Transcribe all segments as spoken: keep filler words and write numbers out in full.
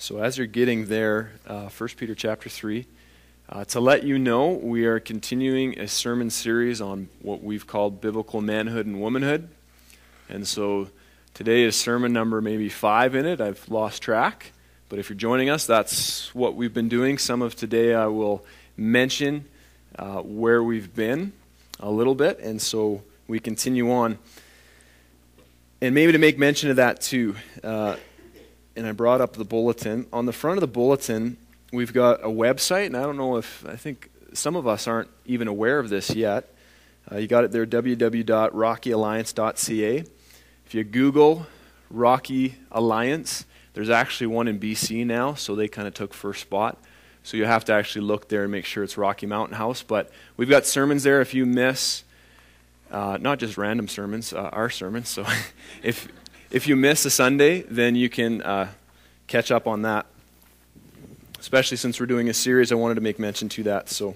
So as you're getting there, uh, First Peter chapter three, uh, to let you know, we are continuing a sermon series on what we've called biblical manhood and womanhood. And so today is sermon number maybe five in it. I've lost track. But if you're joining us, that's what we've been doing. Some of today I will mention uh, where we've been a little bit. And so we continue on. And maybe to make mention of that too, uh, and I brought up the bulletin. On the front of the bulletin, we've got a website, and I don't know if, I think some of us aren't even aware of this yet. Uh, you got it there, w w w dot rocky alliance dot c a. If you Google Rocky Alliance, there's actually one in B C now, so they kind of took first spot. So you have to actually look there and make sure it's Rocky Mountain House. But we've got sermons there if you miss. Uh, not just random sermons, uh, our sermons. So if if you miss a Sunday, then you can uh, catch up on that. Especially since we're doing a series, I wanted to make mention to that. So,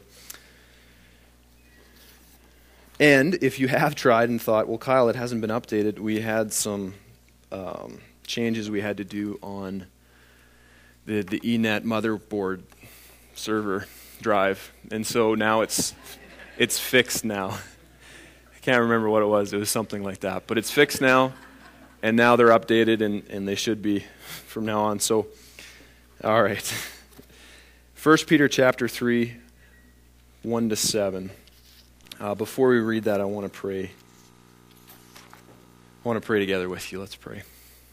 and if you have tried and thought, well, Kyle, it hasn't been updated, we had some um, changes we had to do on the the E NET motherboard server drive, and so now it's it's fixed now. Can't remember what it was. It was something like that. But it's fixed now, and now they're updated, and, and they should be from now on. So, all right. First Peter chapter three, one to seven. Uh, before we read that, I want to pray. I want to pray together with you. Let's pray.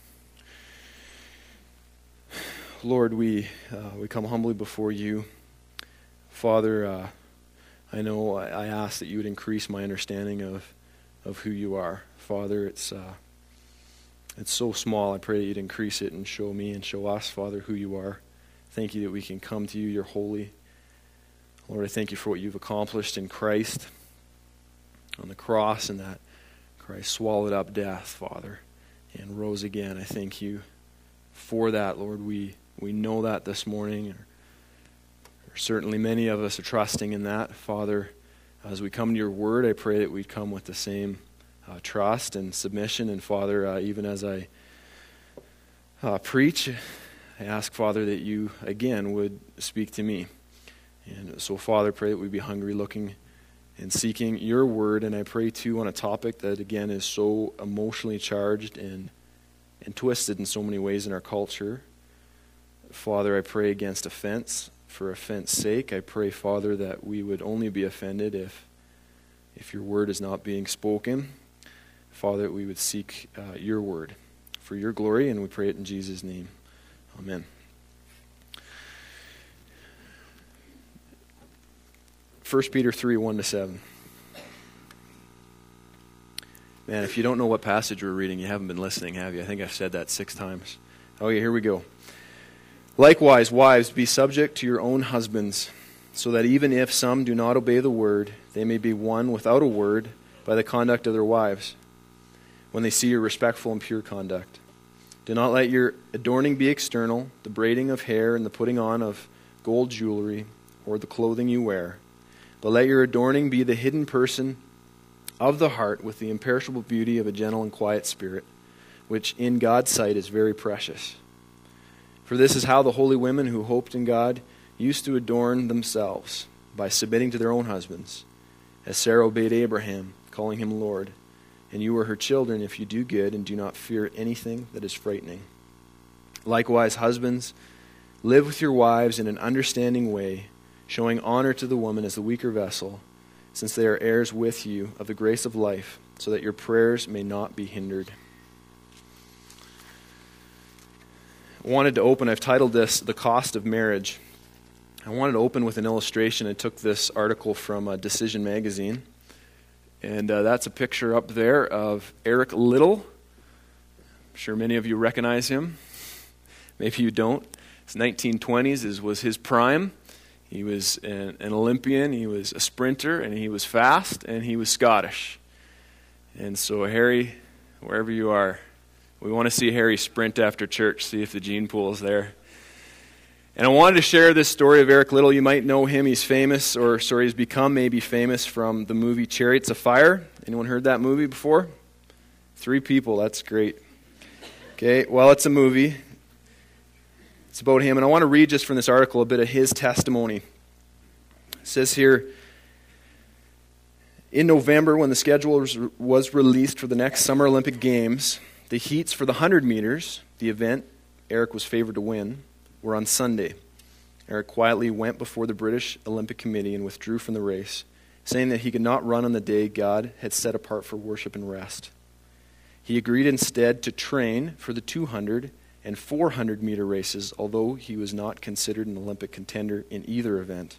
Lord, we uh, we come humbly before you. Father, uh, I know I, I ask that you would increase my understanding of, of who you are. Father, it's uh, it's so small. I pray that you'd increase it and show me and show us, Father, who you are. Thank you that we can come to you. You're holy. Lord, I thank you for what you've accomplished in Christ on the cross, and that Christ swallowed up death, Father, and rose again. I thank you for that, Lord. We, we know that this morning. Certainly many of us are trusting in that. Father, as we come to your word, I pray that we'd come with the same uh, trust and submission. And Father, uh, even as I uh, preach, I ask, Father, that you, again, would speak to me. And so, Father, pray that we'd be hungry, looking and seeking your word. And I pray, too, on a topic that, again, is so emotionally charged and, and twisted in so many ways in our culture. Father, I pray against offense. For offense sake, I pray, Father, that we would only be offended if if your word is not being spoken. Father, that we would seek uh, your word for your glory, and we pray it in Jesus' name. Amen. First Peter three, one to seven. Man, if you don't know what passage we're reading, you haven't been listening, have you? I think I've said that six times. Okay, here we go. Likewise, wives, be subject to your own husbands, so that even if some do not obey the word, they may be won without a word by the conduct of their wives, when they see your respectful and pure conduct. Do not let your adorning be external, the braiding of hair and the putting on of gold jewelry, or the clothing you wear, but let your adorning be the hidden person of the heart with the imperishable beauty of a gentle and quiet spirit, which in God's sight is very precious. For this is how the holy women who hoped in God used to adorn themselves, by submitting to their own husbands, as Sarah obeyed Abraham, calling him Lord. And you are her children if you do good and do not fear anything that is frightening. Likewise, husbands, live with your wives in an understanding way, showing honor to the woman as the weaker vessel, since they are heirs with you of the grace of life, so that your prayers may not be hindered. Wanted to open, I've titled this, The Cost of Marriage. I wanted to open with an illustration. I took this article from uh, Decision Magazine, and uh, that's a picture up there of Eric Liddell. I'm sure many of you recognize him. Maybe you don't. It's nineteen twenties is, was his prime. He was an, an Olympian, he was a sprinter, and he was fast, and he was Scottish. And so Harry, wherever you are, we want to see Harry sprint after church, see if the gene pool is there. And I wanted to share this story of Eric Liddell. You might know him. He's famous, or sorry, he's become maybe famous from the movie Chariots of Fire. Anyone heard that movie before? Three people, that's great. Okay, well, it's a movie. It's about him. And I want to read just from this article a bit of his testimony. It says here, in November, when the schedule was, was released for the next Summer Olympic Games, the heats for the one hundred meters, the event Eric was favored to win, were on Sunday. Eric quietly went before the British Olympic Committee and withdrew from the race, saying that he could not run on the day God had set apart for worship and rest. He agreed instead to train for the two hundred and four hundred meter races, although he was not considered an Olympic contender in either event.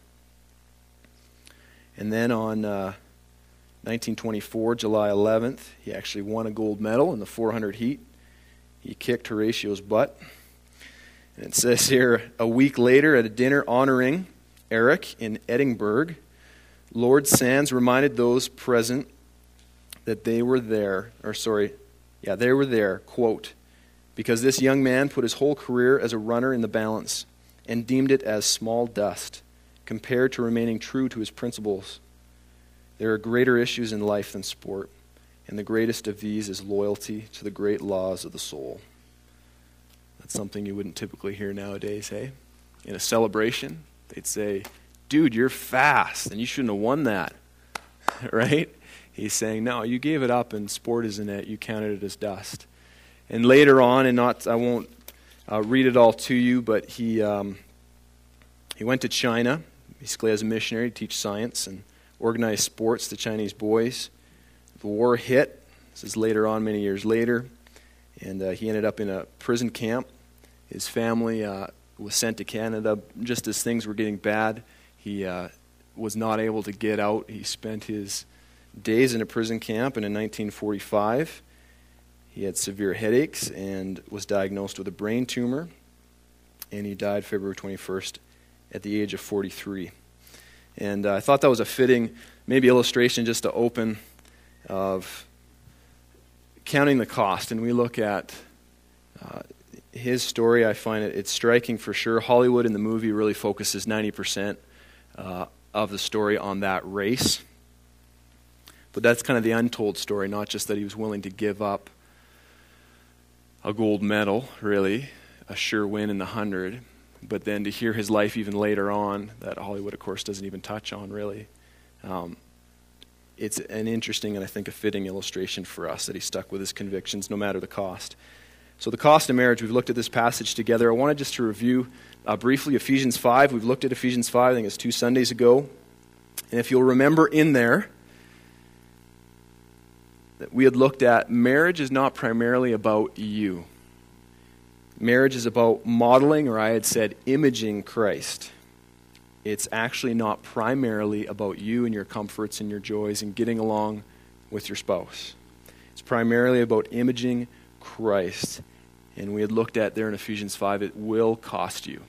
And then on uh, nineteen twenty-four, July eleventh, he actually won a gold medal in the four hundred heat. He kicked Horatio's butt. And it says here, a week later at a dinner honoring Eric in Edinburgh, Lord Sands reminded those present that they were there, or sorry, yeah, they were there, quote, because this young man put his whole career as a runner in the balance and deemed it as small dust compared to remaining true to his principles. There are greater issues in life than sport, and the greatest of these is loyalty to the great laws of the soul. That's something you wouldn't typically hear nowadays, hey? In a celebration, they'd say, dude, you're fast, and you shouldn't have won that, right? He's saying, no, you gave it up, and sport isn't it. You counted it as dust. And later on, and not, I won't uh, read it all to you, but he um, he went to China, basically as a missionary, to teach science and organize sports to Chinese boys. The war hit. This is later on, many years later, and uh, he ended up in a prison camp. His family uh, was sent to Canada just as things were getting bad. He uh, was not able to get out. He spent his days in a prison camp, and in nineteen forty-five, he had severe headaches and was diagnosed with a brain tumor, and he died February twenty-first at the age of forty-three. And uh, I thought that was a fitting, maybe illustration just to open of counting the cost. And we look at uh, his story. I find it it's striking for sure. Hollywood in the movie really focuses ninety percent uh, of the story on that race. But that's kind of the untold story, not just that he was willing to give up a gold medal, really, a sure win in the hundred, but then to hear his life even later on, that Hollywood, of course, doesn't even touch on, really. Um, it's an interesting and I think a fitting illustration for us that he stuck with his convictions no matter the cost. So the cost of marriage, we've looked at this passage together. I wanted just to review uh, briefly Ephesians five. We've looked at Ephesians five, I think it's two Sundays ago. And if you'll remember in there, that we had looked at marriage is not primarily about you. Marriage is about modeling, or I had said imaging Christ. It's actually not primarily about you and your comforts and your joys and getting along with your spouse. It's primarily about imaging Christ. And we had looked at there in Ephesians five, it will cost you.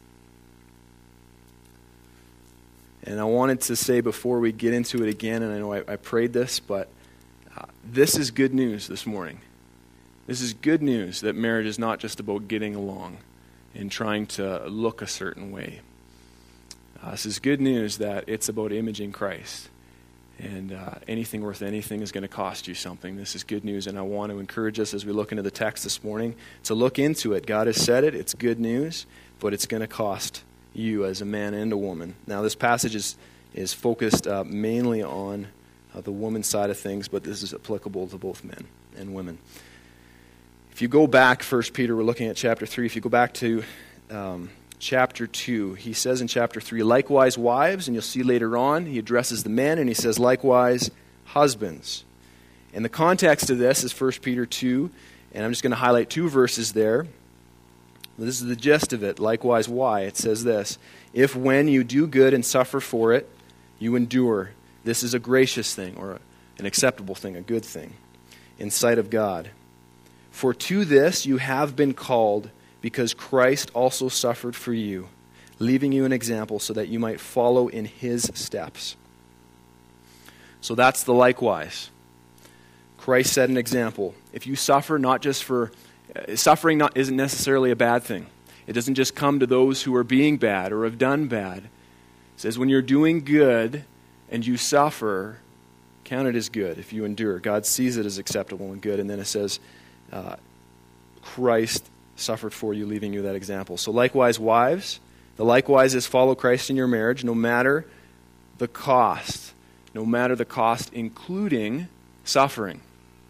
And I wanted to say before we get into it again, and I know I, I prayed this, but uh, this is good news this morning. This is good news that marriage is not just about getting along and trying to look a certain way. Uh, this is good news that it's about imaging Christ. And uh, anything worth anything is going to cost you something. This is good news, and I want to encourage us as we look into the text this morning to look into it. God has said it. It's good news, but it's going to cost you as a man and a woman. Now, this passage is, is focused uh, mainly on uh, the woman side of things, but this is applicable to both men and women. If you go back, First Peter, we're looking at chapter three. If you go back to um, chapter two, he says in chapter three, likewise wives, and you'll see later on, he addresses the men, and he says likewise husbands. And the context of this is First Peter two, and I'm just going to highlight two verses there. This is the gist of it. Likewise, why? It says this, if when you do good and suffer for it, you endure, this is a gracious thing, or an acceptable thing, a good thing, in sight of God. For to this you have been called, because Christ also suffered for you, leaving you an example so that you might follow in his steps. So that's the likewise. Christ set an example. If you suffer, not just for, uh, suffering not, isn't necessarily a bad thing. It doesn't just come to those who are being bad or have done bad. It says when you're doing good and you suffer, count it as good if you endure. God sees it as acceptable and good. And then it says, uh, Christ suffered for you, leaving you that example. So likewise, wives, the likewise is follow Christ in your marriage, no matter the cost. No matter the cost, including suffering.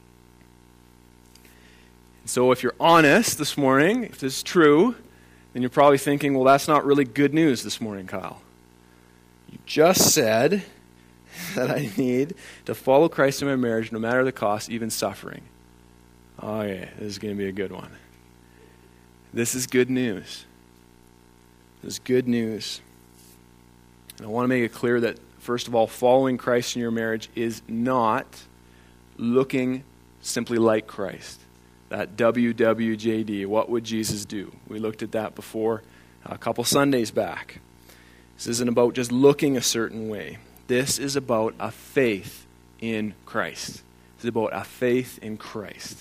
So if you're honest this morning, if this is true, then you're probably thinking, well, that's not really good news this morning, Kyle. You just said that I need to follow Christ in my marriage, no matter the cost, even suffering. Oh yeah, this is going to be a good one. This is good news. This is good news. And I want to make it clear that, first of all, following Christ in your marriage is not looking simply like Christ. That W W J D, what would Jesus do? We looked at that before a couple Sundays back. This isn't about just looking a certain way. This is about a faith in Christ. This is about a faith in Christ.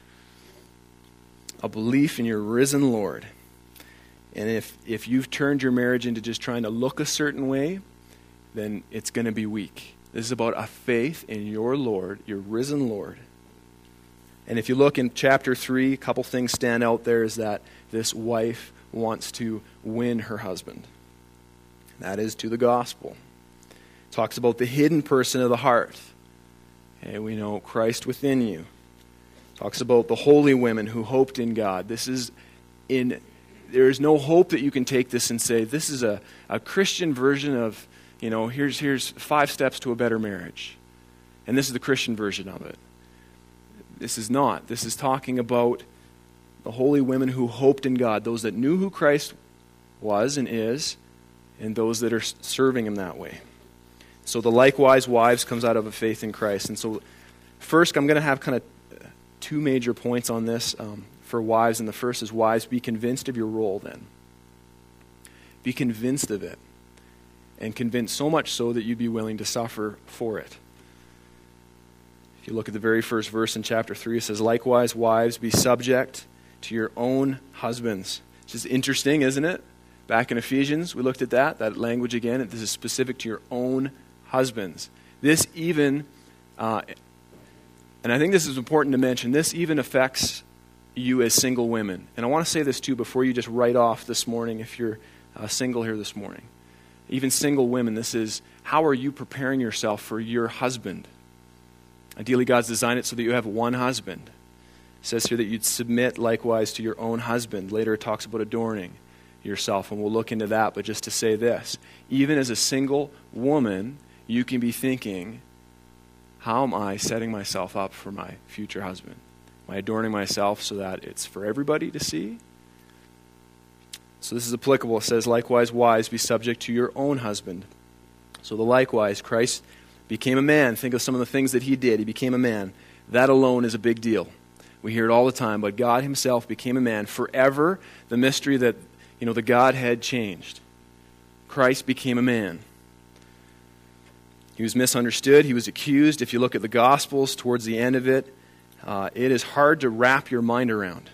A belief in your risen Lord. And if, if you've turned your marriage into just trying to look a certain way, then it's going to be weak. This is about a faith in your Lord, your risen Lord. And if you look in chapter three, a couple things stand out there is that this wife wants to win her husband. That is to the gospel. It talks about the hidden person of the heart. Okay, we know Christ within you. Talks about the holy women who hoped in God. This is in, there is no hope that you can take this and say, this is a, a Christian version of, you know, here's, here's five steps to a better marriage. And this is the Christian version of it. This is not. This is talking about the holy women who hoped in God, those that knew who Christ was and is, and those that are serving him that way. So the likewise wives comes out of a faith in Christ. And so first I'm going to have kind of two major points on this um, for wives, and the first is wives, be convinced of your role then. Be convinced of it, and convinced so much so that you'd be willing to suffer for it. If you look at the very first verse in chapter three, it says, likewise, wives, be subject to your own husbands. Which is interesting, isn't it? Back in Ephesians, we looked at that, that language again. This is specific to your own husbands. This even... Uh, And I think this is important to mention. This even affects you as single women. And I want to say this too before you just write off this morning if you're uh, single here this morning. Even single women, this is, how are you preparing yourself for your husband? Ideally, God's designed it so that you have one husband. It says here that you'd submit likewise to your own husband. Later it talks about adorning yourself, and we'll look into that. But just to say this, even as a single woman, you can be thinking, how am I setting myself up for my future husband? Am I adorning myself so that it's for everybody to see? So this is applicable. It says, likewise, wives, be subject to your own husband. So the likewise, Christ became a man. Think of some of the things that he did. He became a man. That alone is a big deal. We hear it all the time, but God himself became a man. Forever, the mystery that, you know, the Godhead changed. Christ became a man. He was misunderstood. He was accused. If you look at the Gospels towards the end of it, uh, it is hard to wrap your mind around.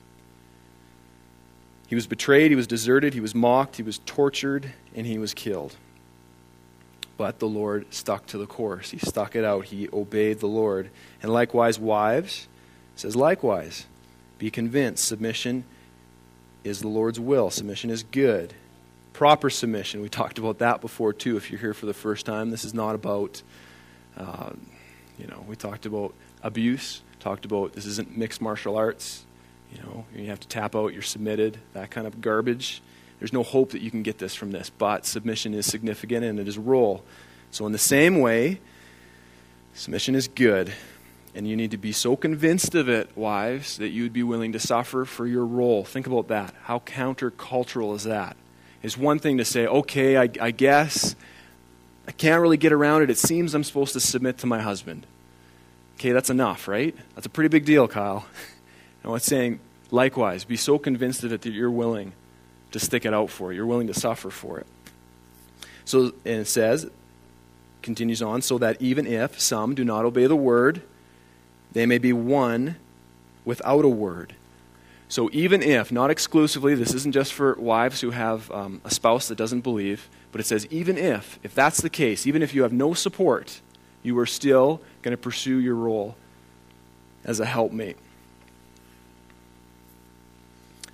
He was betrayed. He was deserted. He was mocked. He was tortured. And he was killed. But the Lord stuck to the course. He stuck it out. He obeyed the Lord. And likewise, wives, it says likewise, be convinced. Submission is the Lord's will. Submission is good. Proper submission. We talked about that before too. If you're here for the first time, this is not about, uh, you know, we talked about abuse. Talked about this isn't mixed martial arts. You know, you have to tap out. You're submitted. That kind of garbage. There's no hope that you can get this from this. But submission is significant and it is a role. So in the same way, submission is good, and you need to be so convinced of it, wives, that you would be willing to suffer for your role. Think about that. How countercultural is that? It's one thing to say, okay, I, I guess I can't really get around it. It seems I'm supposed to submit to my husband. Okay, that's enough, right? That's a pretty big deal, Kyle. No, it's saying, likewise, be so convinced of it that you're willing to stick it out for it. You're willing to suffer for it. So, and it says, continues on, so that even if some do not obey the word, they may be won without a word. So even if, not exclusively, this isn't just for wives who have um, a spouse that doesn't believe, but it says even if, if that's the case, even if you have no support, you are still going to pursue your role as a helpmate.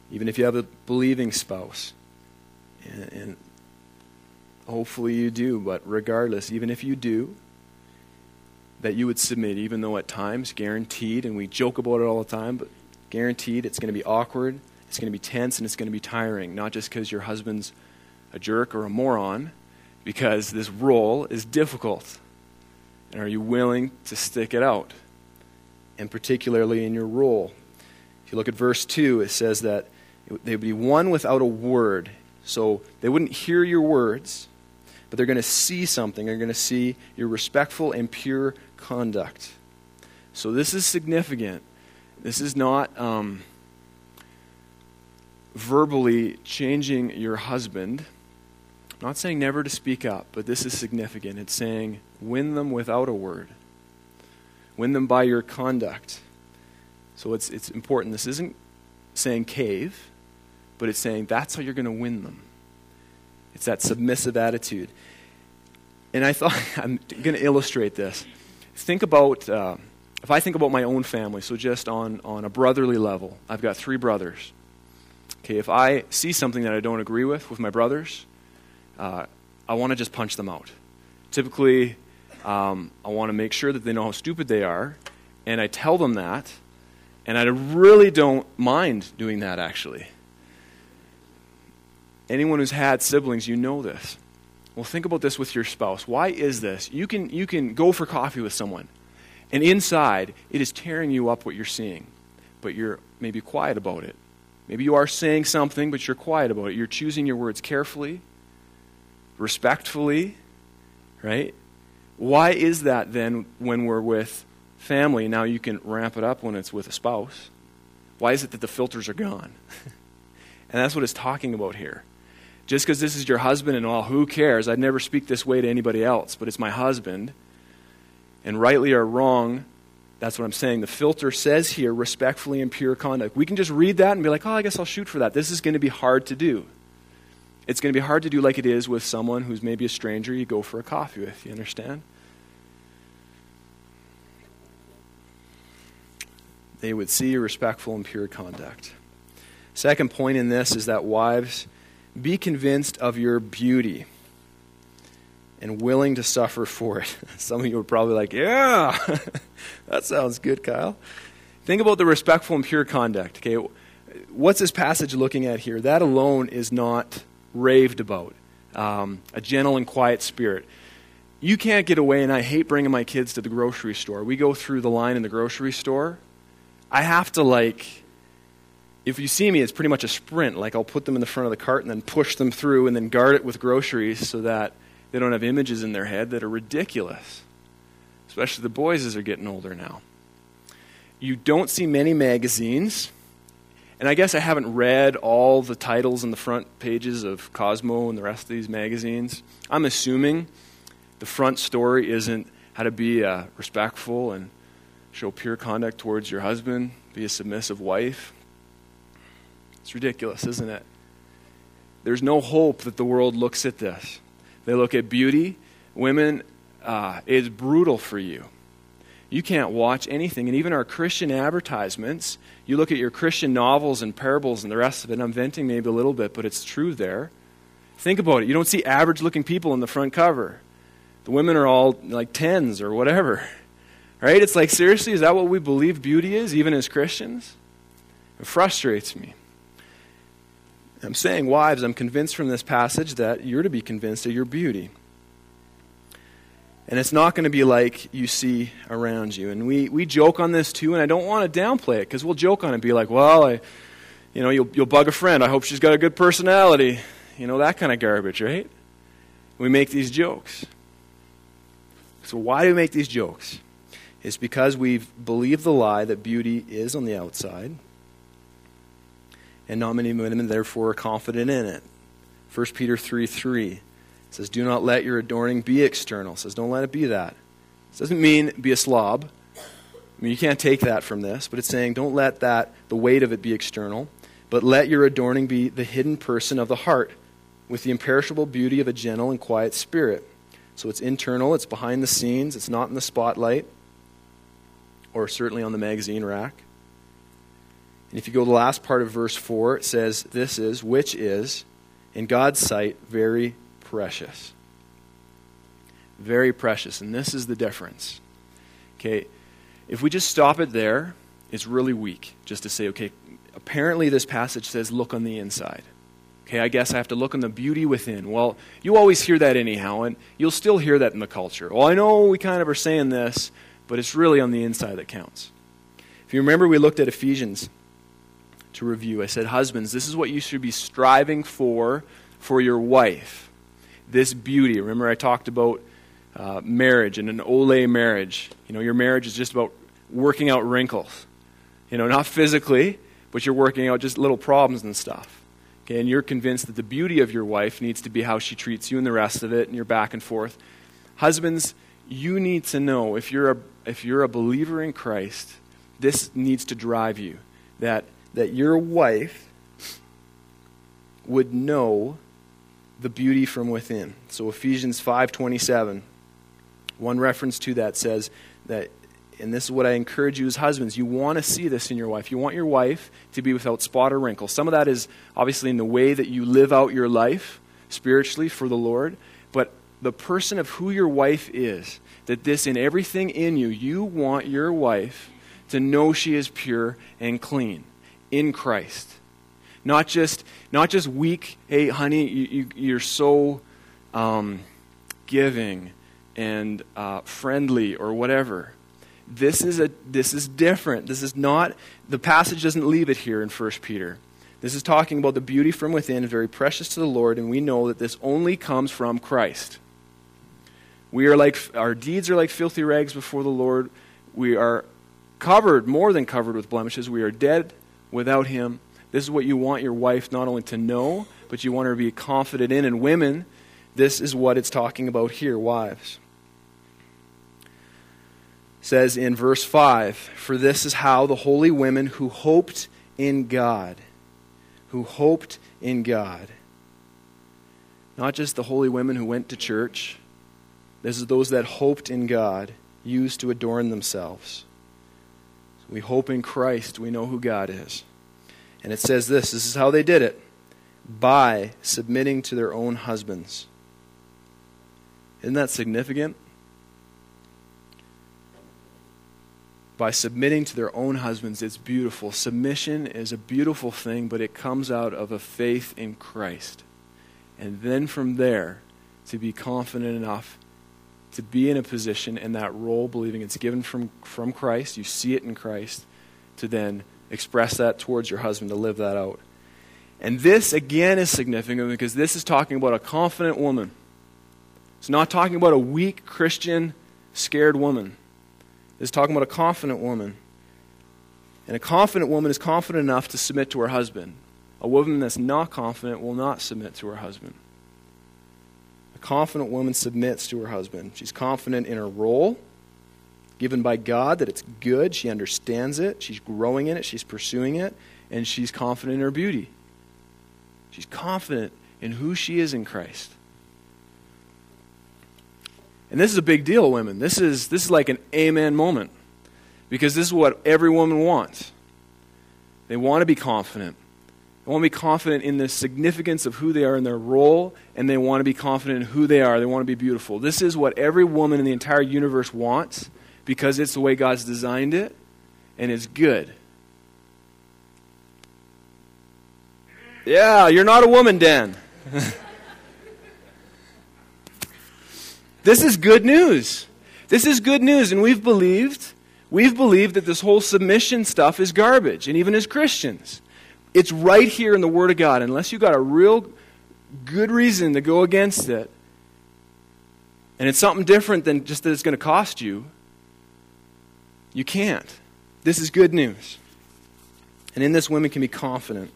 even if you have a believing spouse. And, and hopefully you do, but regardless, even if you do, that you would submit, even though at times, guaranteed, and we joke about it all the time, but guaranteed it's going to be awkward, it's going to be tense, and it's going to be tiring, not just because your husband's a jerk or a moron, because this role is difficult. And are you willing to stick it out? And particularly in your role. If you look at verse two, it says that they would be one without a word. So they wouldn't hear your words, but they're going to see something. They're going to see your respectful and pure conduct. So this is significant. This is not um, verbally changing your husband. I'm not saying never to speak up, but this is significant. It's saying win them without a word. Win them by your conduct. So it's it's important. This isn't saying cave, but it's saying that's how you're going to win them. It's that submissive attitude. And I thought, I'm going to illustrate this. Think about, uh, if I think about my own family, so just on, on a brotherly level, I've got three brothers. Okay, if I see something that I don't agree with, with my brothers, uh, I want to just punch them out. Typically, um, I want to make sure that they know how stupid they are, and I tell them that, and I really don't mind doing that, actually. Anyone who's had siblings, you know this. Well, think about this with your spouse. Why is this? You can you can go for coffee with someone, and inside, it is tearing you up what you're seeing, but you're maybe quiet about it. Maybe you are saying something, but you're quiet about it. You're choosing your words carefully, respectfully, right? Why is that then when we're with family? Now you can ramp it up when it's with a spouse. Why is it that the filters are gone? And that's what it's talking about here. Just because this is your husband and all, who cares? I'd never speak this way to anybody else, but it's my husband. And rightly or wrong, that's what I'm saying. The filter says here, respectfully and pure conduct. We can just read that and be like, oh, I guess I'll shoot for that. This is going to be hard to do. It's going to be hard to do like it is with someone who's maybe a stranger you go for a coffee with. You understand? They would see your respectful and pure conduct. Second point in this is that wives, be convinced of your beauty and willing to suffer for it. Some of you are probably like, yeah, that sounds good, Kyle. Think about the respectful and pure conduct. Okay, what's this passage looking at here? That alone is not raved about. Um, a gentle and quiet spirit. You can't get away, and I hate bringing my kids to the grocery store. We go through the line in the grocery store. I have to like... If you see me, it's pretty much a sprint. Like I'll put them in the front of the cart and then push them through and then guard it with groceries so that they don't have images in their head that are ridiculous. Especially the boys as they're getting older now. You don't see many magazines. And I guess I haven't read all the titles in the front pages of Cosmo and the rest of these magazines. I'm assuming the front story isn't how to be uh, respectful and show pure conduct towards your husband, be a submissive wife. It's ridiculous, isn't it? There's no hope that the world looks at this. They look at beauty. Women, uh, it's brutal for you. You can't watch anything. And even our Christian advertisements, you look at your Christian novels and parables and the rest of it, and I'm venting maybe a little bit, but it's true there. Think about it. You don't see average-looking people in the front cover. The women are all like tens or whatever. Right? It's like, seriously, is that what we believe beauty is, even as Christians? It frustrates me. I'm saying, wives, I'm convinced from this passage that you're to be convinced of your beauty. And it's not going to be like you see around you. And we, we joke on this too, and I don't want to downplay it, because we'll joke on it and be like, well, I, you know, you'll, you'll bug a friend. I hope she's got a good personality. You know, that kind of garbage, right? We make these jokes. So why do we make these jokes? It's because we've believed the lie that beauty is on the outside, and not many women, therefore, are confident in it. First Peter three three says, do not let your adorning be external. It says, don't let it be that. It doesn't mean be a slob. I mean, you can't take that from this, but it's saying don't let that, the weight of it be external, but let your adorning be the hidden person of the heart with the imperishable beauty of a gentle and quiet spirit. So it's internal, it's behind the scenes, it's not in the spotlight, or certainly on the magazine rack. And if you go to the last part of verse four, it says, this is, which is, in God's sight, very precious. Very precious. And this is the difference. Okay, if we just stop it there, it's really weak just to say, okay, apparently this passage says look on the inside. Okay, I guess I have to look on the beauty within. Well, you always hear that anyhow, and you'll still hear that in the culture. Well, I know we kind of are saying this, but it's really on the inside that counts. If you remember, we looked at Ephesians to review. I said, husbands, this is what you should be striving for for your wife. This beauty. Remember I talked about uh, marriage and an ole marriage. You know, your marriage is just about working out wrinkles. You know, not physically, but you're working out just little problems and stuff. Okay, and you're convinced that the beauty of your wife needs to be how she treats you and the rest of it, and you're back and forth. Husbands, you need to know, if you're a, if you're a believer in Christ, this needs to drive you. That that your wife would know the beauty from within. So Ephesians five twenty-seven, one reference to that says that, and this is what I encourage you as husbands, you want to see this in your wife. You want your wife to be without spot or wrinkle. Some of that is obviously in the way that you live out your life spiritually for the Lord, but the person of who your wife is, that this in everything in you, you want your wife to know she is pure and clean in Christ. Not just not just weak, hey, honey, you, you, you're so um, giving and uh, friendly or whatever. This is a this is different. This is not, the passage doesn't leave it here in First Peter. This is talking about the beauty from within, very precious to the Lord, and we know that this only comes from Christ. We are like, our deeds are like filthy rags before the Lord. We are covered, more than covered with blemishes. We are dead without Him. This is what you want your wife not only to know, but you want her to be confident in. And women, this is what it's talking about here, wives. It says in verse five, for this is how the holy women who hoped in God, who hoped in God. Not just the holy women who went to church. This is those that hoped in God, used to adorn themselves. We hope in Christ. We know who God is. And it says this, this is how they did it. By submitting to their own husbands. Isn't that significant? By submitting to their own husbands, it's beautiful. Submission is a beautiful thing, but it comes out of a faith in Christ. And then from there, to be confident enough to be in a position in that role, believing it's given from, from Christ, you see it in Christ, to then express that towards your husband, to live that out. And this, again, is significant because this is talking about a confident woman. It's not talking about a weak Christian, scared woman. It's talking about a confident woman. And a confident woman is confident enough to submit to her husband. A woman that's not confident will not submit to her husband. A confident woman submits to her husband. She's confident in her role, given by God, that it's good. She understands it. She's growing in it. She's pursuing it. And she's confident in her beauty. She's confident in who she is in Christ. And this is a big deal, women. This is, this is like an amen moment. Because this is what every woman wants. They want to be confident. They want to be confident in the significance of who they are in their role, and they want to be confident in who they are. They want to be beautiful. This is what every woman in the entire universe wants, because it's the way God's designed it, and it's good. Yeah, you're not a woman, Dan. This is good news. This is good news, and we've believed, we've believed that this whole submission stuff is garbage, and even as Christians. It's right here in the Word of God. Unless you've got a real good reason to go against it, and it's something different than just that it's going to cost you, you can't. This is good news. And in this, women can be confident.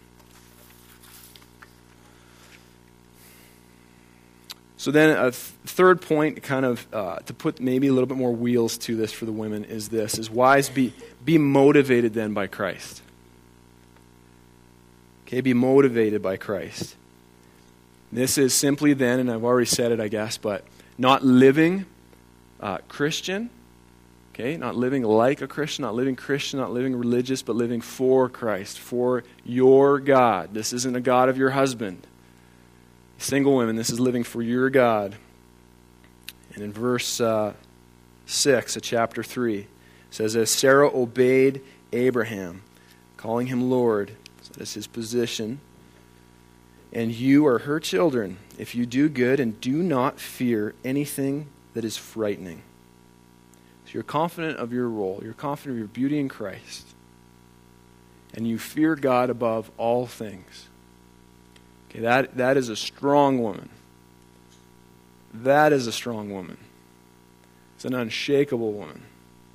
So then a th- third point, kind of uh, to put maybe a little bit more wheels to this for the women, is this, is wives, be, be motivated then by Christ. Okay, be motivated by Christ. This is simply then, and I've already said it, I guess, but not living uh, Christian, Okay, not living like a Christian, not living Christian, not living religious, but living for Christ, for your God. This isn't a God of your husband. Single women, this is living for your God. And in verse uh, six of chapter three, it says, as Sarah obeyed Abraham, calling him Lord, so that's his position, and you are her children, if you do good and do not fear anything that is frightening. So you're confident of your role. You're confident of your beauty in Christ. And you fear God above all things. Okay, that, that is a strong woman. That is a strong woman. It's an unshakable woman.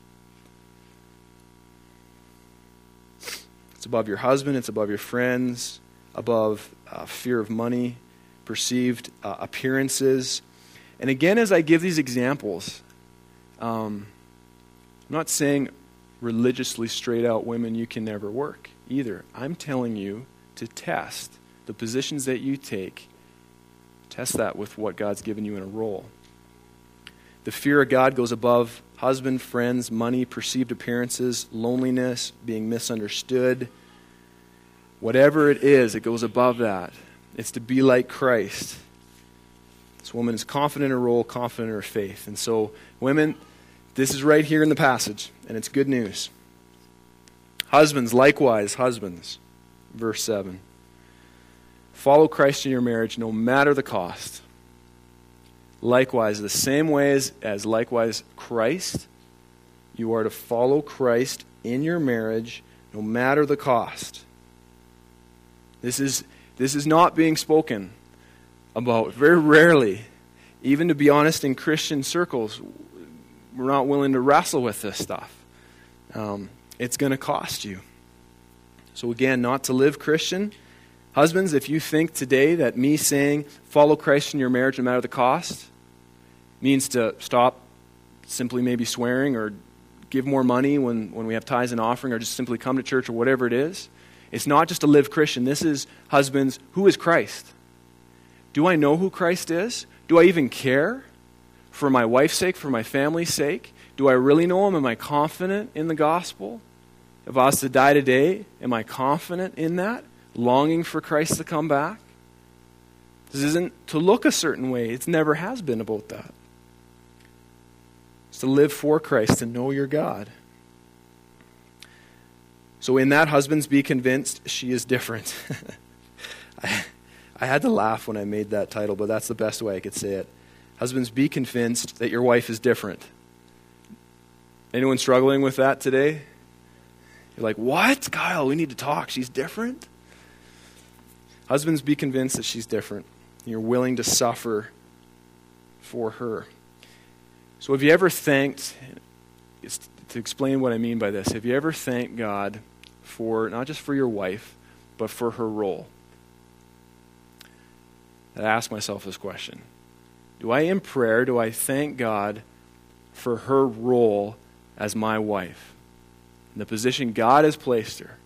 It's above your husband. It's above your friends. Above uh, fear of money, perceived uh, appearances. And again, as I give these examples, um, I'm not saying religiously straight out women you can never work either. I'm telling you to test the positions that you take. Test that with what God's given you in a role. The fear of God goes above husband, friends, money, perceived appearances, loneliness, being misunderstood. Whatever it is, it goes above that. It's to be like Christ. This woman is confident in her role, confident in her faith. And so, women, this is right here in the passage, and it's good news. Husbands, likewise, husbands, verse seven. Follow Christ in your marriage no matter the cost. Likewise, the same way as, as likewise Christ, you are to follow Christ in your marriage no matter the cost. This is this is not being spoken about very rarely. Even to be honest, in Christian circles, we're not willing to wrestle with this stuff. Um, it's going to cost you. So again, not to live Christian. Husbands, if you think today that me saying follow Christ in your marriage no matter the cost means to stop simply maybe swearing or give more money when, when we have tithes and offering or just simply come to church or whatever it is, it's not just to live Christian. This is, husbands, who is Christ? Do I know who Christ is? Do I even care? For my wife's sake, for my family's sake? Do I really know him? Am I confident in the gospel? If I was to die today, am I confident in that? Longing for Christ to come back? This isn't to look a certain way. It never has been about that. It's to live for Christ, to know your God. So in that, husbands, be convinced she is different. I, I had to laugh when I made that title, but that's the best way I could say it. Husbands, be convinced that your wife is different. Anyone struggling with that today? You're like, what? Kyle, we need to talk. She's different? Husbands, be convinced that she's different. You're willing to suffer for her. So have you ever thanked, to explain what I mean by this, have you ever thanked God for, not just for your wife, but for her role? I ask myself this question. Do I, in prayer, do I thank God for her role as my wife? In the position God has placed her.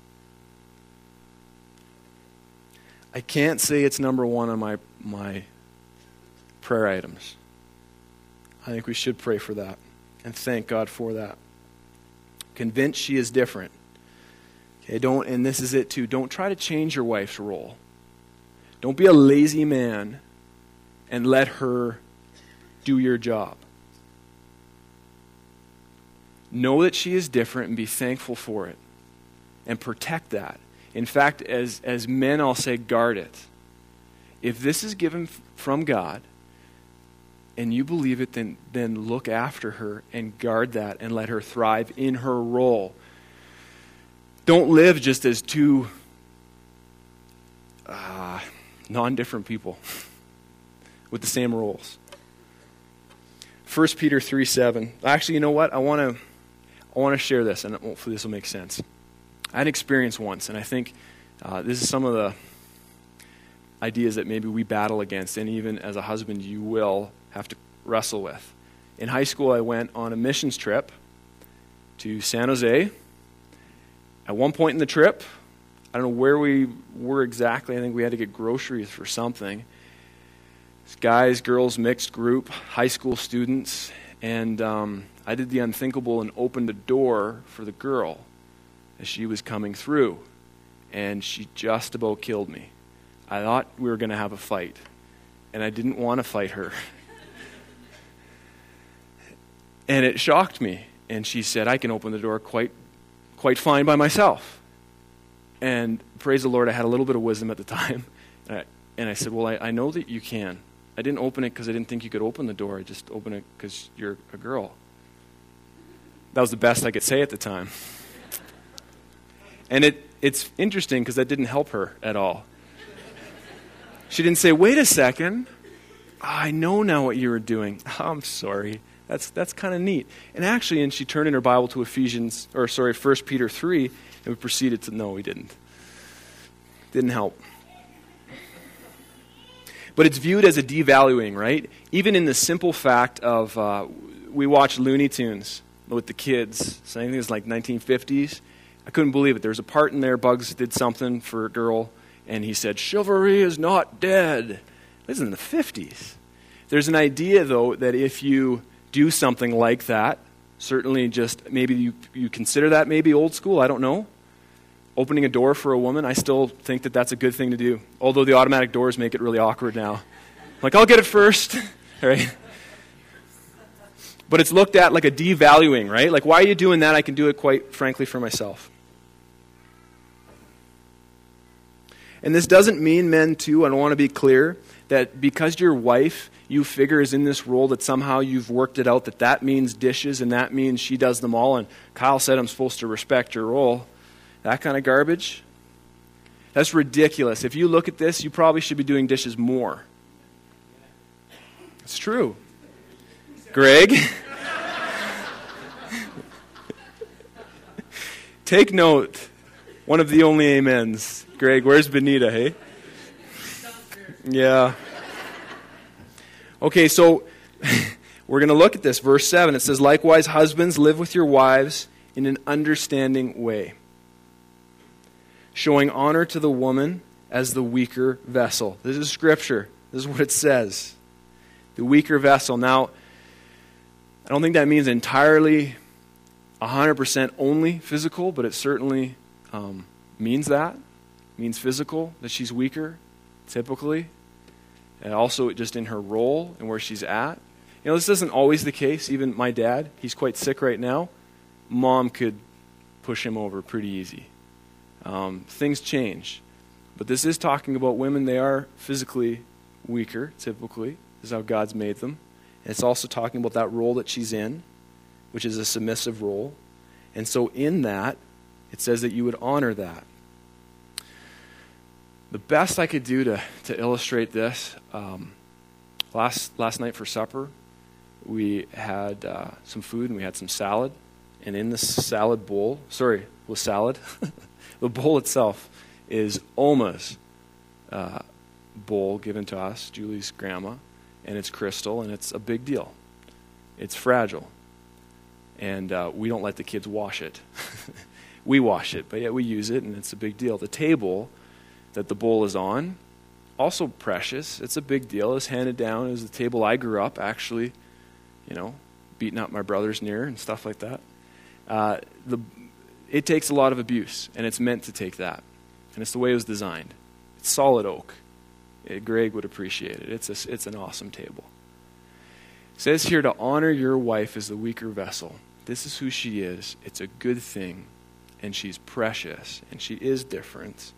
I can't say it's number one on my, my prayer items. I think we should pray for that and thank God for that. Convinced she is different. Okay, don't, and this is it too, don't try to change your wife's role. Don't be a lazy man and let her do your job. Know that she is different and be thankful for it. And protect that. In fact, as, as men, I'll say guard it. If this is given f- from God, and you believe it, then, then look after her and guard that and let her thrive in her role. Don't live just as two uh, non-different people with the same roles. First Peter three seven. Actually, you know what? I want to I want to share this, and hopefully this will make sense. I had an experience once, and I think uh, this is some of the ideas that maybe we battle against, and even as a husband you will have to wrestle with. In high school, I went on a missions trip to San Jose. At one point in the trip, I don't know where we were exactly. I think we had to get groceries for something. It's guys, girls, mixed group, high school students, And um, I did the unthinkable and opened a door for the girl as she was coming through. And she just about killed me. I thought we were going to have a fight. And I didn't want to fight her. And it shocked me. And she said, I can open the door quite, quite fine by myself. And praise the Lord, I had a little bit of wisdom at the time. And I, and I said, well, I, I know that you can. I didn't open it because I didn't think you could open the door. I just opened it because you're a girl. That was the best I could say at the time. And it it's interesting because that didn't help her at all. She didn't say, wait a second. I know now what you were doing. Oh, I'm sorry. That's that's kind of neat. And actually, and she turned in her Bible to Ephesians, or sorry, First Peter three, and we proceeded to, no, we didn't. Didn't help. But it's viewed as a devaluing, right? Even in the simple fact of, uh, we watch Looney Tunes with the kids. So I think it was like nineteen fifties. I couldn't believe it. There was a part in there, Bugs did something for a girl, and he said, chivalry is not dead. This is in the fifties. There's an idea, though, that if you do something like that, certainly just maybe you, you consider that maybe old school, I don't know. Opening a door for a woman, I still think that that's a good thing to do. Although the automatic doors make it really awkward now. Like, I'll get it first, right? But it's looked at like a devaluing, right? Like, why are you doing that? I can do it, quite frankly, for myself. And this doesn't mean, men, too, I want to be clear, that because your wife, you figure, is in this role, that somehow you've worked it out, that that means dishes and that means she does them all, and Kyle said I'm supposed to respect your role. That kind of garbage? That's ridiculous. If you look at this, you probably should be doing dishes more. It's true. Greg? Take note. One of the only amens. Greg, where's Benita, hey? Yeah. Okay, so we're going to look at this. Verse seven, it says, likewise, husbands, live with your wives in an understanding way, showing honor to the woman as the weaker vessel. This is Scripture. This is what it says. The weaker vessel. Now, I don't think that means entirely one hundred percent only physical, but it certainly um, means that. It means physical, that she's weaker, typically. And also just in her role and where she's at. You know, this isn't always the case. Even my dad, he's quite sick right now. Mom could push him over pretty easy. Um, things change. But this is talking about women. They are physically weaker, typically. This is how God's made them. And it's also talking about that role that she's in, which is a submissive role. And so in that, it says that you would honor that. The best I could do to, to illustrate this, um, last last night for supper, we had uh, some food and we had some salad. And in this salad bowl, sorry, with salad, the bowl itself is Oma's uh, bowl given to us, Julie's grandma, and it's crystal, and it's a big deal. It's fragile, and uh, we don't let the kids wash it. We wash it, but yet we use it, and it's a big deal. The table that the bowl is on, also precious. It's a big deal. It's handed down as the table I grew up, actually, you know, beating up my brothers near and stuff like that. Uh, the It takes a lot of abuse, and it's meant to take that. And it's the way it was designed. It's solid oak. It, Greg would appreciate it. It's a, it's an awesome table. It says here to honor your wife as the weaker vessel. This is who she is. It's a good thing, and she's precious, and she is different.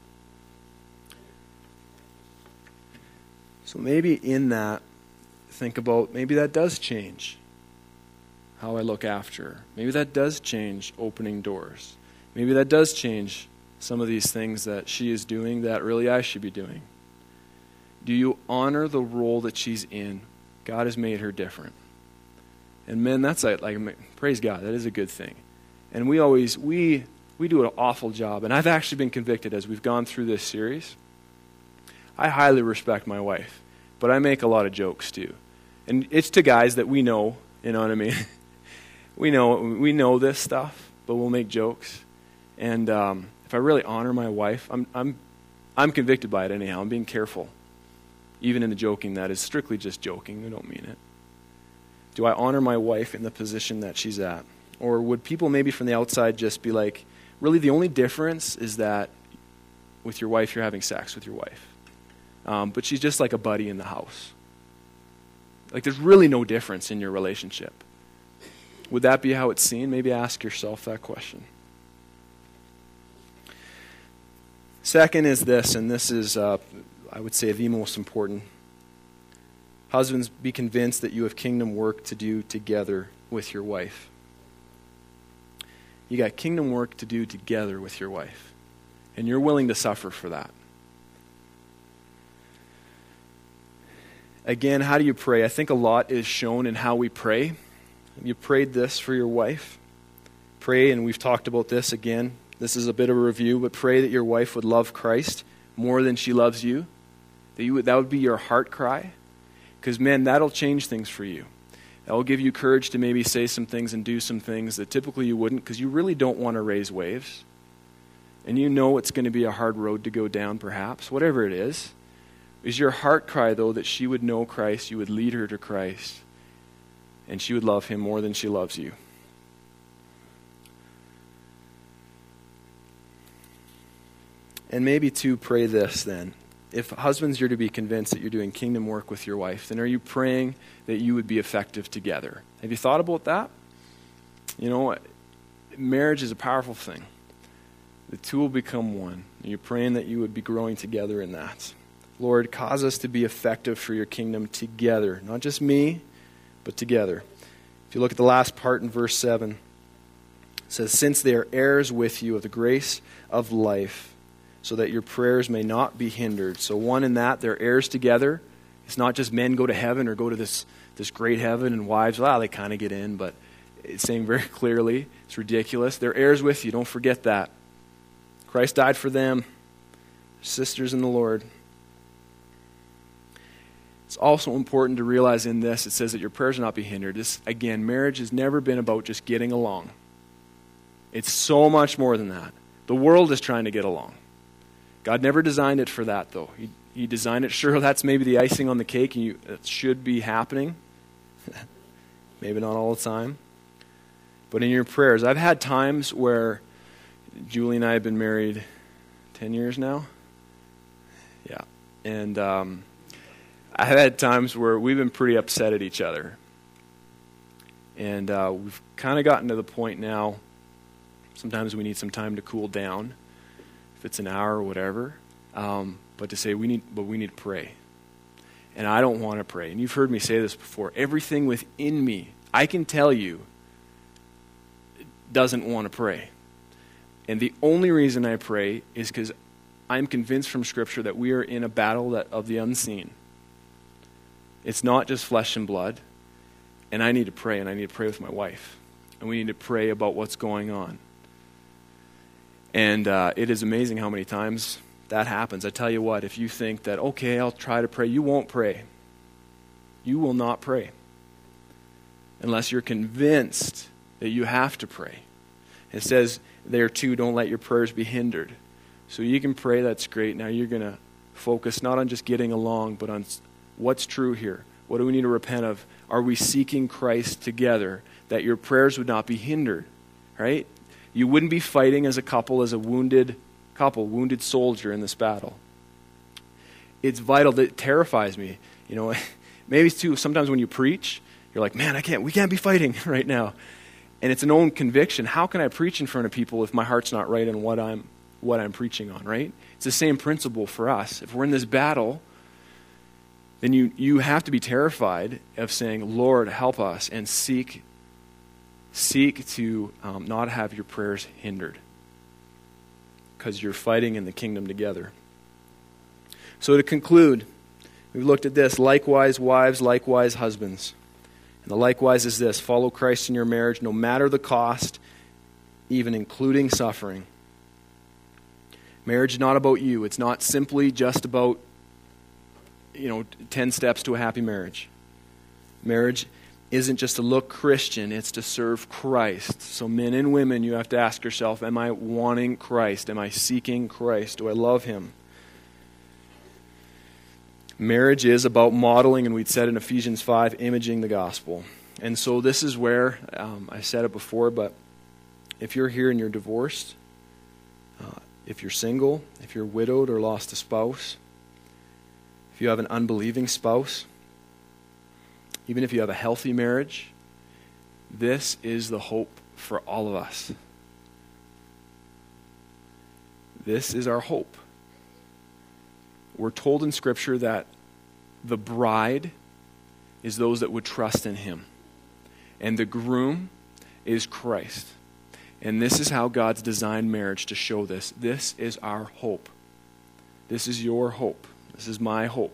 So maybe in that, think about, maybe that does change how I look after her. Maybe that does change opening doors. Maybe that does change some of these things that she is doing that really I should be doing. Do you honor the role that she's in? God has made her different. And men, that's like, like praise God, that is a good thing. And we always, we we do an awful job. And I've actually been convicted as we've gone through this series. I highly respect my wife, but I make a lot of jokes too. And it's to guys that we know, you know what I mean? we know we know this stuff, but we'll make jokes. And um, if I really honor my wife, I'm I'm I'm convicted by it anyhow. I'm being careful. Even in the joking, that is strictly just joking. I don't mean it. Do I honor my wife in the position that she's at? Or would people maybe from the outside just be like, really the only difference is that with your wife you're having sex with your wife. Um, but she's just like a buddy in the house. Like there's really no difference in your relationship. Would that be how it's seen? Maybe ask yourself that question. Second is this, and this is, uh, I would say, the most important. Husbands, be convinced that you have kingdom work to do together with your wife. You got kingdom work to do together with your wife. And you're willing to suffer for that. Again, how do you pray? I think a lot is shown in how we pray. You prayed this for your wife. Pray, and we've talked about this again. This is a bit of a review, but pray that your wife would love Christ more than she loves you. That you would, that would be your heart cry. Because, man, that'll change things for you. That will give you courage to maybe say some things and do some things that typically you wouldn't, because you really don't want to raise waves. And you know it's going to be a hard road to go down, perhaps, whatever it is. Is your heart cry, though, that she would know Christ, you would lead her to Christ, and she would love him more than she loves you. And maybe, too, pray this, then. If husbands, you're to be convinced that you're doing kingdom work with your wife, then are you praying that you would be effective together? Have you thought about that? You know, marriage is a powerful thing. The two will become one. And you're praying that you would be growing together in that. Lord, cause us to be effective for your kingdom together. Not just me, but together. If you look at the last part in verse seven, it says, since they are heirs with you of the grace of life, so that your prayers may not be hindered. So one in that, they're heirs together. It's not just men go to heaven or go to this, this great heaven and wives, well, they kind of get in, but it's saying very clearly, it's ridiculous. They're heirs with you. Don't forget that. Christ died for them. Sisters in the Lord. It's also important to realize in this, it says that your prayers will not be hindered. This, again, marriage has never been about just getting along. It's so much more than that. The world is trying to get along. God never designed it for that, though. He, he designed it, sure, that's maybe the icing on the cake, and you, it should be happening. Maybe not all the time. But in your prayers, I've had times where Julie and I have been married ten years now. Yeah. And um, I've had times where we've been pretty upset at each other. And uh, we've kind of gotten to the point now, sometimes we need some time to cool down. If it's an hour or whatever, um, but to say we need, but we need to pray. And I don't want to pray. And you've heard me say this before. Everything within me, I can tell you, doesn't want to pray. And the only reason I pray is because I'm convinced from Scripture that we are in a battle that, of the unseen. It's not just flesh and blood. And I need to pray, and I need to pray with my wife. And we need to pray about what's going on. And uh, it is amazing how many times that happens. I tell you what, if you think that, okay, I'll try to pray, you won't pray. You will not pray. Unless you're convinced that you have to pray. It says there too, don't let your prayers be hindered. So you can pray, that's great. Now you're going to focus not on just getting along, but on what's true here. What do we need to repent of? Are we seeking Christ together? That your prayers would not be hindered, right? You wouldn't be fighting as a couple, as a wounded couple, wounded soldier in this battle. It's vital. That terrifies me. You know, maybe it's too, sometimes when you preach, you're like, man, I can't, we can't be fighting right now. And it's an own conviction. How can I preach in front of people if my heart's not right in what I'm, what I'm preaching on, right? It's the same principle for us. If we're in this battle, then you, you have to be terrified of saying, Lord, help us, and seek Seek to um, not have your prayers hindered, because you're fighting in the kingdom together. So to conclude, we've looked at this. Likewise, wives, likewise, husbands. And the likewise is this: follow Christ in your marriage, no matter the cost, even including suffering. Marriage is not about you. It's not simply just about, you know, ten steps to a happy marriage. Marriage isn't just to look Christian, it's to serve Christ. So men and women, you have to ask yourself, am I wanting Christ? Am I seeking Christ? Do I love him? Marriage is about modeling, and we'd said in Ephesians five, imaging the gospel. And so this is where, um, I said it before, but if you're here and you're divorced, uh, if you're single, if you're widowed or lost a spouse, if you have an unbelieving spouse, even if you have a healthy marriage, this is the hope for all of us. This is our hope. We're told in Scripture that the bride is those that would trust in him. And the groom is Christ. And this is how God's designed marriage to show this. This is our hope. This is your hope. This is my hope.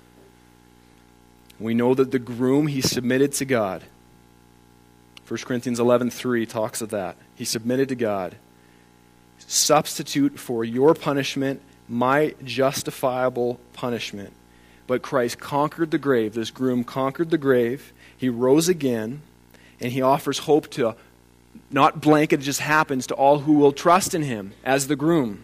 We know that the groom, he submitted to God. First Corinthians eleven three talks of that. He submitted to God. Substitute for your punishment, my justifiable punishment. But Christ conquered the grave. This groom conquered the grave. He rose again. And he offers hope to not blanket, it just happens to all who will trust in him as the groom.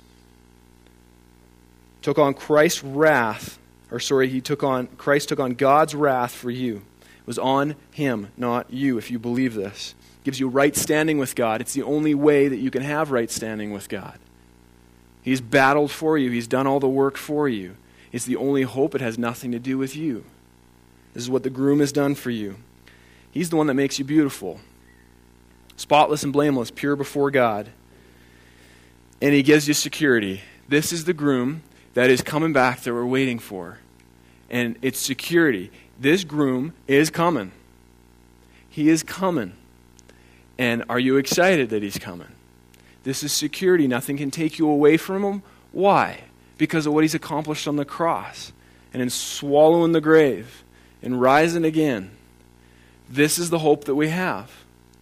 Took on Christ's wrath, or sorry, he took on, Christ took on God's wrath for you. It was on him, not you, if you believe this. It gives you right standing with God. It's the only way that you can have right standing with God. He's battled for you. He's done all the work for you. It's the only hope. It has nothing to do with you. This is what the groom has done for you. He's the one that makes you beautiful. Spotless and blameless, pure before God. And he gives you security. This is the groom that is coming back that we're waiting for. And it's security. This groom is coming. He is coming. And are you excited that he's coming? This is security. Nothing can take you away from him. Why? Because of what he's accomplished on the cross. And in swallowing the grave. And rising again. This is the hope that we have.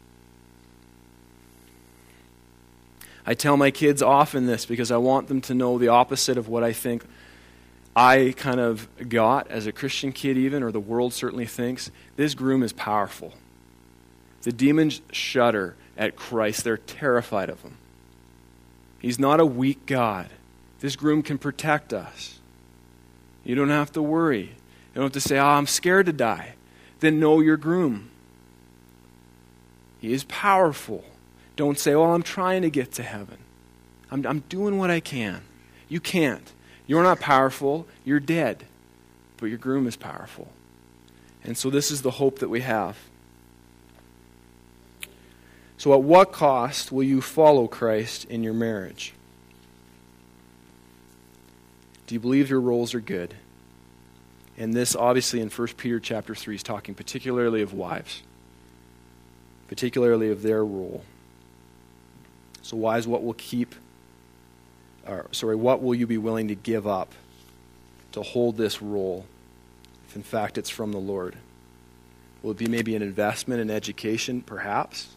I tell my kids often this because I want them to know the opposite of what I think I kind of got as a Christian kid even, or the world certainly thinks. This groom is powerful. The demons shudder at Christ. They're terrified of him. He's not a weak God. This groom can protect us. You don't have to worry. You don't have to say, oh, I'm scared to die. Then know your groom. He is powerful. Don't say, well, I'm trying to get to heaven. I'm, I'm doing what I can. You can't. You're not powerful. You're dead. But your groom is powerful. And so this is the hope that we have. So at what cost will you follow Christ in your marriage? Do you believe your roles are good? And this, obviously, in First Peter chapter three is talking particularly of wives. Particularly of their role. So wives, what will keep, or sorry, what will you be willing to give up to hold this role, if in fact it's from the Lord? Will it be maybe an investment in education, perhaps?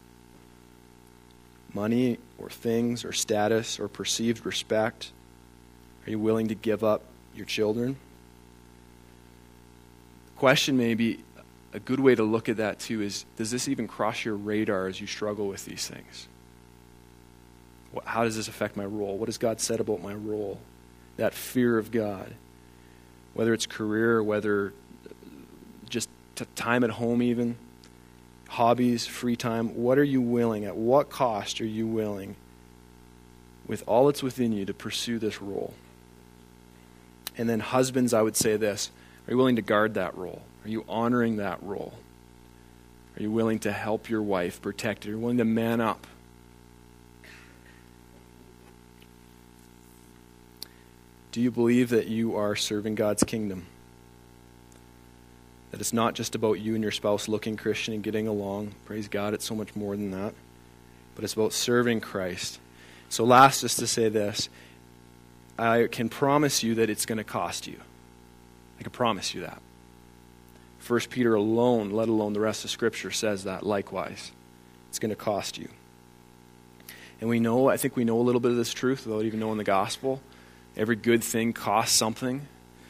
Money or things or status or perceived respect? Are you willing to give up your children? Question maybe, a good way to look at that too is, does this even cross your radar as you struggle with these things? How does this affect my role? What has God said about my role? That fear of God. Whether it's career, or whether just t- time at home even, hobbies, free time. What are you willing, at what cost are you willing, with all that's within you, to pursue this role? And then husbands, I would say this. Are you willing to guard that role? Are you honoring that role? Are you willing to help your wife, protect her? Are you willing to man up? Do you believe that you are serving God's kingdom? That it's not just about you and your spouse looking Christian and getting along. Praise God, it's so much more than that. But it's about serving Christ. So last, just to say this, I can promise you that it's going to cost you. I can promise you that. First Peter alone, let alone the rest of Scripture, says that likewise. It's going to cost you. And we know, I think we know a little bit of this truth without even knowing the gospel. Every good thing costs something.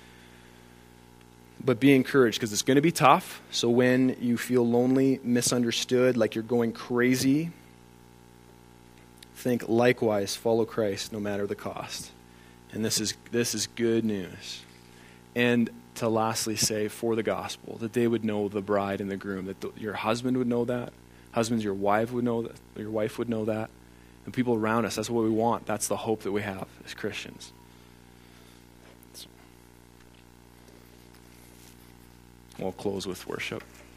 But be encouraged, because it's going to be tough. So when you feel lonely, misunderstood, like you're going crazy, think likewise, follow Christ no matter the cost. And this is this is good news. And to lastly say for the gospel, that they would know the bride and the groom, that the, your husband would know that. Husbands, your wife would know that. Your wife would know that. And people around us, that's what we want. That's the hope that we have as Christians. We'll close with worship.